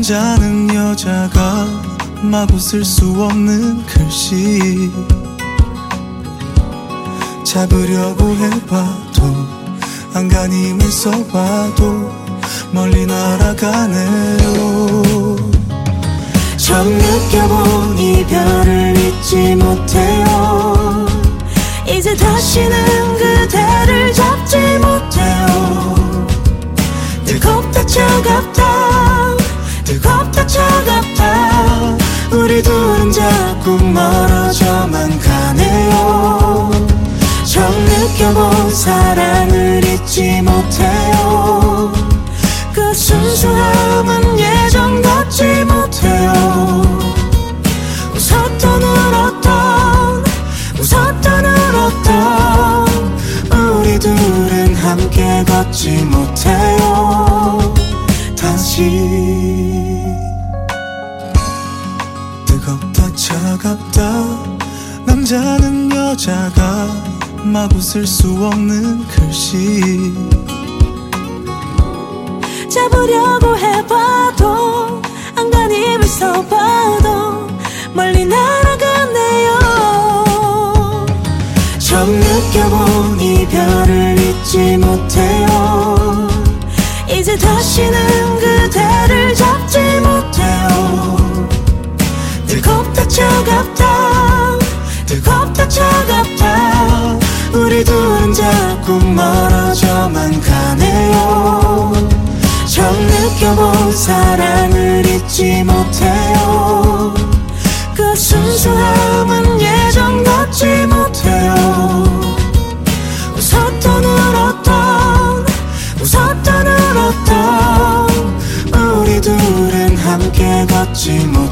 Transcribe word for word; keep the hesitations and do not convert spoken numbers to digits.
남자는 여자가 마구 쓸 수 없는 글씨 잡으려고 해봐도 안간힘을 써봐도 멀리 날아가네요. 처음 느껴본 이별을 잊지 못해요. 이제 다시는 그대를 잡지 못해요. 뜨겁다 차갑다 뜨겁다 차갑다 우리 둘은 자꾸 멀어져만 가네요. 처음 느껴본 사랑을 잊지 못해요. 그 순수함은 예전 같지 못해요. 웃었던 울었던 웃었던 울었던 우리 둘은 함께 걷지 못해요. 다시 뜨겁다 차갑다 남자는 여자가 마구 쓸 수 없는 글씨 잡으려고 해봐도 안간힘을 써봐도 멀리 날아가네요. 처음 느껴본 이별을 잊지 못해요. 이제 다시는 그대를 잡지 못해요. 뜨겁다 차갑다 뜨겁다 차갑다 우리 둘은 자꾸 멀어져만 가네요. 처음 느껴본 사랑을 잊지 못해요. 그 순수함은 예전 같지 못해요. 웃었던 울었던 웃었던 울었던 우리 둘은 함께 걷지 못해요.